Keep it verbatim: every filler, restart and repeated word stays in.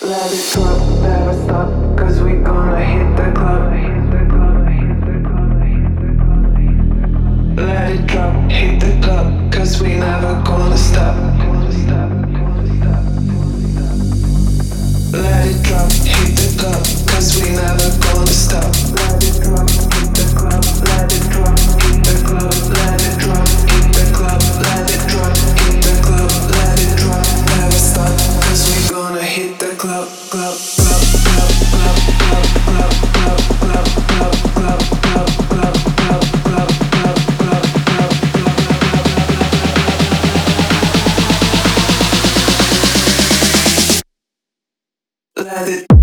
Let it drop, never stop, cause we gonna hit the club. Let it drop, hit the club, cause we never gonna stop. Let it drop, hit the club, cause we never gonna stop. Let it drop, hit the club, let it drop, hit the club, let it drop, hit the club, let it drop, hit the club, let it drop, never stop, cause we gonna hit the club, club, club, club, club, club, club, club, club, club, club, club, club, club, club, club, club, club, club. Let it